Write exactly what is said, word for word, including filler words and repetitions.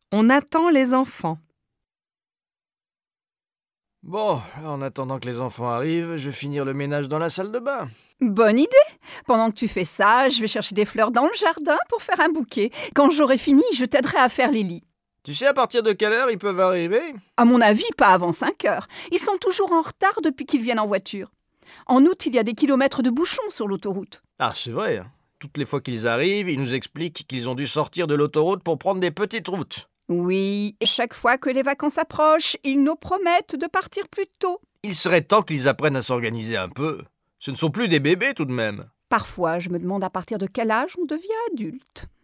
On attend les enfants. Bon, en attendant que les enfants arrivent, je vais finir le ménage dans la salle de bain. Bonne idée! Pendant que tu fais ça, je vais chercher des fleurs dans le jardin pour faire un bouquet. Quand j'aurai fini, je t'aiderai à faire les lits. Tu sais à partir de quelle heure ils peuvent arriver? À mon avis, pas avant cinq heures. Ils sont toujours en retard depuis qu'ils viennent en voiture. En août, il y a des kilomètres de bouchons sur l'autoroute. Ah, c'est vrai. Toutes les fois qu'ils arrivent, ils nous expliquent qu'ils ont dû sortir de l'autoroute pour prendre des petites routes. Oui, et chaque fois que les vacances approchent, ils nous promettent de partir plus tôt. Il serait temps qu'ils apprennent à s'organiser un peu. Ce ne sont plus des bébés tout de même. Parfois, je me demande à partir de quel âge on devient adulte.